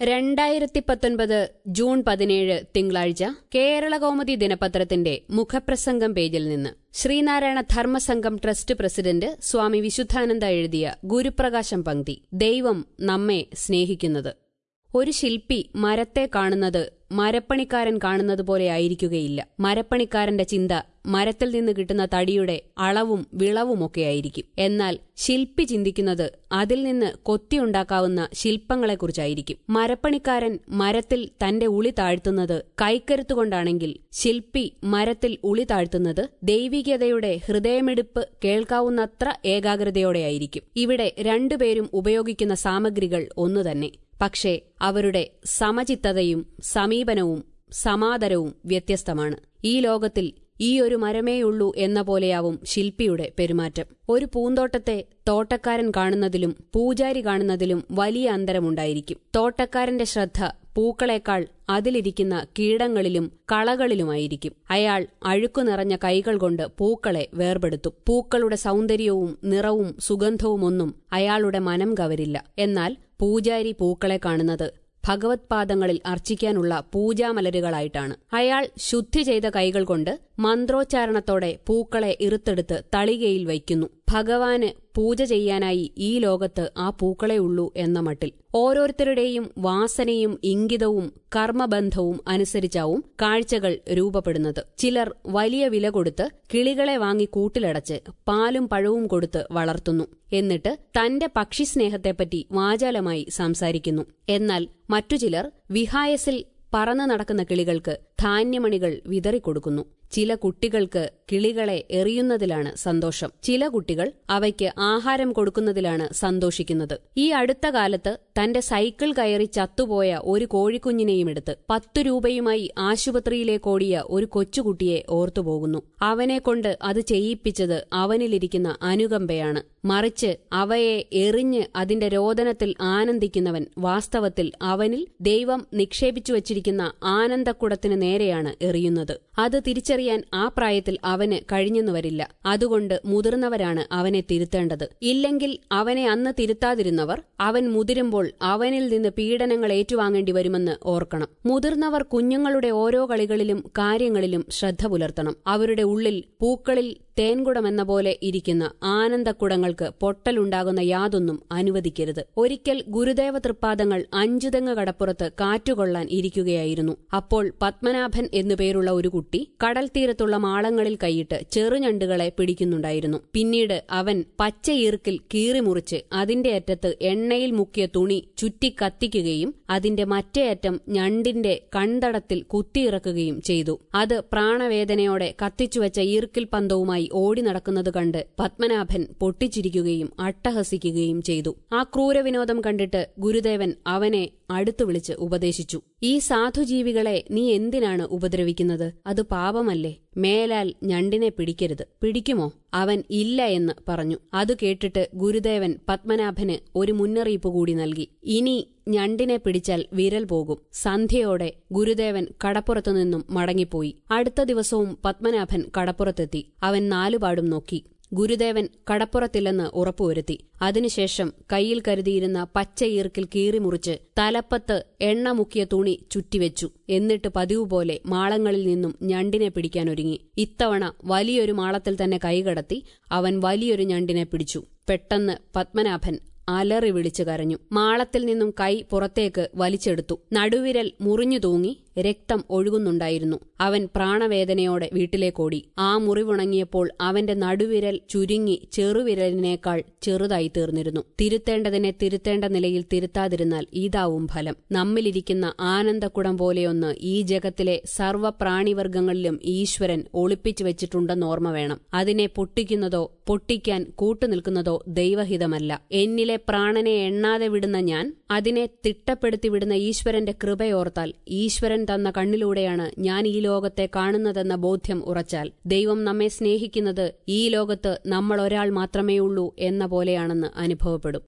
2019 June 17 തിങ്കളാഴ്ച കേരളകൗമുദി ദിനപത്രത്തിന്റെ മുഖപ്രസംഗം പേജിൽ നിന്ന് ശ്രീനാരായണ ധർമ്മസംഘം ട്രസ്റ്റ് പ്രസിഡന്റ് സ്വാമി വിശുദ്ധാനന്ദ എഴുതിയ ഗുരുപ്രകാശം പംക്തി. ദൈവം നമ്മെ സ്നേഹിക്കുന്നത്. ഒരു ശില്പി മരത്തെ കാണുന്നത് മരപ്പണിക്കാരൻ കാണുന്നതുപോലെ ആയിരിക്കുകയില്ല. മരപ്പണിക്കാരന്റെ ചിന്ത മരത്തിൽ നിന്ന് കിട്ടുന്ന തടിയുടെ അളവും വിളവുമൊക്കെയായിരിക്കും. എന്നാൽ ശില്പി ചിന്തിക്കുന്നത് അതിൽ നിന്ന് കൊത്തിയുണ്ടാക്കാവുന്ന ശില്പങ്ങളെക്കുറിച്ചായിരിക്കും. മരപ്പണിക്കാരൻ മരത്തിൽ തന്റെ ഉളി താഴ്ത്തുന്നത് കൈക്കരുത്തുകൊണ്ടാണെങ്കിൽ ശില്പി മരത്തിൽ ഉളി താഴ്ത്തുന്നത് ദൈവികതയുടെ ഹൃദയമിടിപ്പ് കേൾക്കാവുന്നത്ര ഏകാഗ്രതയോടെയായിരിക്കും. ഇവിടെ രണ്ടുപേരും ഉപയോഗിക്കുന്ന സാമഗ്രികൾ ഒന്നുതന്നെ. പക്ഷേ അവരുടെ സമചിത്തതയും സമീപനവും സമാദരവും വ്യത്യസ്തമാണ്. ഈ ലോകത്തിൽ ഈ ഒരു മരമേയുള്ളൂ എന്ന പോലെയാവും ശില്പിയുടെ പെരുമാറ്റം. ഒരു പൂന്തോട്ടത്തെ തോട്ടക്കാരൻ കാണുന്നതിലും പൂജാരി കാണുന്നതിലും വലിയ അന്തരമുണ്ടായിരിക്കും. തോട്ടക്കാരന്റെ ശ്രദ്ധ പൂക്കളേക്കാൾ അതിലിരിക്കുന്ന കീടങ്ങളിലും കളകളിലുമായിരിക്കും. അയാൾ അഴുക്കു നിറഞ്ഞ കൈകൾ കൊണ്ട് പൂക്കളെ വേർപെടുത്തും. പൂക്കളുടെ സൗന്ദര്യവും നിറവും സുഗന്ധവുമൊന്നും അയാളുടെ മനം കവരില്ല. എന്നാൽ പൂജാരി പൂക്കളെ കാണുന്നത് ഭഗവത് പാദങ്ങളിൽ അർച്ചിക്കാനുള്ള പൂജാമലരുകളായിട്ടാണ്. അയാൾ ശുദ്ധി ചെയ്ത കൈകൾ കൊണ്ട് മന്ത്രോച്ചാരണത്തോടെ പൂക്കളെ ഇറുത്തെടുത്ത് തളികയിൽ വയ്ക്കുന്നു. ഭഗവാന് പൂജ ചെയ്യാനായി ഈ ലോകത്ത് ആ പൂക്കളേ ഉള്ളൂ എന്ന മട്ടിൽ. ഓരോരുത്തരുടെയും വാസനയും ഇംഗിതവും കർമ്മബന്ധവും അനുസരിച്ചാവും കാഴ്ചകൾ രൂപപ്പെടുന്നത്. ചിലർ വലിയ വില കൊടുത്ത് കിളികളെ വാങ്ങി കൂട്ടിലടച്ച് പാലും പഴവും കൊടുത്ത് വളർത്തുന്നു. എന്നിട്ട് തന്റെ പക്ഷിസ്നേഹത്തെപ്പറ്റി വാചാലമായി സംസാരിക്കുന്നു. എന്നാൽ മറ്റു ചിലർ വിഹായസിൽ പറന്നു നടക്കുന്ന കിളികൾക്ക് ധാന്യമണികൾ വിതറിക്കൊടുക്കുന്നു. ചില കുട്ടികൾക്ക് കിളികളെ എറിയുന്നതിലാണ് സന്തോഷം. ചില കുട്ടികൾ അവയ്ക്ക് ആഹാരം കൊടുക്കുന്നതിലാണ് സന്തോഷിക്കുന്നത്. ഈ അടുത്ത കാലത്ത് തന്റെ സൈക്കിൾ കയറി ചത്തുപോയ ഒരു കോഴിക്കുഞ്ഞിനെയും എടുത്ത് 10 രൂപയുമായി ആശുപത്രിയിലേക്കോടിയ ഒരു കൊച്ചുകുട്ടിയെ ഓർത്തുപോകുന്നു. അവനെക്കൊണ്ട് അത് ചെയ്യിപ്പിച്ചത് അവനിലിരിക്കുന്ന അനുകമ്പയാണ്. മറിച്ച് അവയെ എറിഞ്ഞ് അതിന്റെ രോദനത്തിൽ ആനന്ദിക്കുന്നവൻ വാസ്തവത്തിൽ അവനിൽ ദൈവം നിക്ഷേപിച്ചു വച്ചിരിക്കുന്ന ആനന്ദക്കുടത്തിന് നേരെയാണ് എറിയുന്നത്. അത് തിരിച്ചറിയാൻ ആ പ്രായത്തിൽ അവന് കഴിഞ്ഞെന്നു വരില്ല. അതുകൊണ്ട് മുതിർന്നവരാണ് അവനെ തിരുത്തേണ്ടത്. ഇല്ലെങ്കിൽ അവനെ അന്ന് തിരുത്താതിരുന്നവർ അവൻ മുതിരുമ്പോൾ അവനിൽ നിന്ന് പീഡനങ്ങൾ ഏറ്റുവാങ്ങേണ്ടി വരുമെന്ന് ഓർക്കണം. മുതിർന്നവർ കുഞ്ഞുങ്ങളുടെ ഓരോ കളികളിലും കാര്യങ്ങളിലും ശ്രദ്ധ പുലർത്തണം. അവരുടെ ഉള്ളിൽ പൂക്കളിൽ തേൻകുടമെന്ന പോലെ ഇരിക്കുന്ന ആനന്ദക്കുടങ്ങൾക്ക് പൊട്ടലുണ്ടാകുന്ന യാതൊന്നും അനുവദിക്കരുത്. ഒരിക്കൽ ഗുരുദേവ തൃപ്പാദങ്ങൾ 5 തെങ്ങ് കടപ്പുറത്ത് കാറ്റുകൊള്ളാൻ ഇരിക്കുകയായിരുന്നു. അപ്പോൾ പത്മനാഭൻ എന്നു പേരുള്ള ഒരു കുട്ടി കടൽ തീരത്തുള്ള മാളങ്ങളിൽ കൈയിട്ട് ചെറുഞണ്ടുകളെ പിടിക്കുന്നുണ്ടായിരുന്നു. പിന്നീട് അവൻ പച്ച ഈർക്കിൽ കീറിമുറിച്ച് അതിന്റെ അറ്റത്ത് എണ്ണയിൽ മുക്കിയ തുണി ചുറ്റി കത്തിക്കുകയും അതിന്റെ മറ്റേ അറ്റം ഞണ്ടിന്റെ കൺതടത്തിൽ കുത്തിയിറക്കുകയും ചെയ്തു. അത് പ്രാണവേദനയോടെ കത്തിച്ചുവച്ച ഈർക്കിൽ പന്തവുമായി ഓടി നടക്കുന്നത് കണ്ട് പത്മനാഭൻ പൊട്ടിച്ചിരിക്കുകയും അട്ടഹസിക്കുകയും ചെയ്തു. ആ ക്രൂരവിനോദം കണ്ടിട്ട് ഗുരുദേവൻ അവനെ അടുത്തു വിളിച്ച് ഉപദേശിച്ചു. ഈ സാധുജീവികളെ നീ എന്തിനാണ് ഉപദ്രവിക്കുന്നത്? അത് പാപമല്ലേ? മേലാൽ ഞണ്ടിനെ പിടിക്കരുത്. പിടിക്കുമോ? അവൻ ഇല്ല എന്ന് പറഞ്ഞു. അത് കേട്ടിട്ട് ഗുരുദേവൻ പത്മനാഭന് ഒരു മുന്നറിയിപ്പ് കൂടി നൽകി. ഇനി ഞണ്ടിനെ പിടിച്ചാൽ വിരൽ പോകും. സന്ധ്യയോടെ ഗുരുദേവൻ കടപ്പുറത്തുനിന്നും മടങ്ങിപ്പോയി. അടുത്ത ദിവസവും പത്മനാഭൻ കടപ്പുറത്തെത്തി. അവൻ നാലുപാടും നോക്കി. ഗുരുദേവൻ കടപ്പുറത്തില്ലെന്ന് ഉറപ്പുവരുത്തി. അതിനുശേഷം കയ്യിൽ കരുതിയിരുന്ന പച്ച ഈർക്കിൽ കീറിമുറിച്ച് തലപ്പത്ത് എണ്ണ മുക്കിയ തുണി ചുറ്റിവെച്ചു. എന്നിട്ട് പതിവ് പോലെ മാളങ്ങളിൽ നിന്നും ഞണ്ടിനെ പിടിക്കാനൊരുങ്ങി. ഇത്തവണ വലിയൊരു മാളത്തിൽ തന്നെ കൈകടത്തി അവൻ വലിയൊരു ഞണ്ടിനെ പിടിച്ചു. പെട്ടെന്ന് പത്മനാഭൻ അലറി വിളിച്ചു കരഞ്ഞു. മാളത്തിൽ നിന്നും കൈ പുറത്തേക്ക് വലിച്ചെടുത്തു. നടുവിരൽ മുറിഞ്ഞു തൂങ്ങി രക്തം ഒഴുകുന്നുണ്ടായിരുന്നു. അവൻ പ്രാണവേദനയോടെ വീട്ടിലേക്കോടി. ആ മുറിവുണങ്ങിയപ്പോൾ അവന്റെ നടുവിരൽ ചുരുങ്ങി ചെറുവിരലിനേക്കാൾ ചെറുതായി തീർന്നിരുന്നു. തിരുത്തേണ്ടതിനെ തിരുത്തേണ്ട നിലയിൽ തിരുത്താതിരുന്നാൽ ഇതാവും ഫലം. നമ്മിലിരിക്കുന്ന ആനന്ദക്കുടം പോലെയൊന്ന് ഈ ജഗത്തിലെ സർവ്വപ്രാണിവർഗങ്ങളിലും ഈശ്വരൻ ഒളിപ്പിച്ചു വെച്ചിട്ടുണ്ടെന്ന് ഓർമ്മ വേണം. അതിനെ പൊട്ടിക്കുന്നതോ പൊട്ടിക്കാൻ കൂട്ടുനിൽക്കുന്നതോ ദൈവഹിതമല്ല. എന്നിലെ പ്രാണനെ എണ്ണാതെ വിടുന്ന ഞാൻ അതിനെ തിട്ടപ്പെടുത്തി വിടുന്ന ഈശ്വരന്റെ കൃപയോർത്താൽ ഈശ്വരൻ തന്ന കണ്ണിലൂടെയാണ് ഞാൻ ഈ ലോകത്തെ കാണുന്നതെന്ന ബോധ്യം ഉറച്ചാൽ ദൈവം നമ്മെ സ്നേഹിക്കുന്നത് ഈ ലോകത്ത് നമ്മൾ ഒരാൾ മാത്രമേയുള്ളൂ എന്ന പോലെയാണെന്ന് അനുഭവപ്പെടും.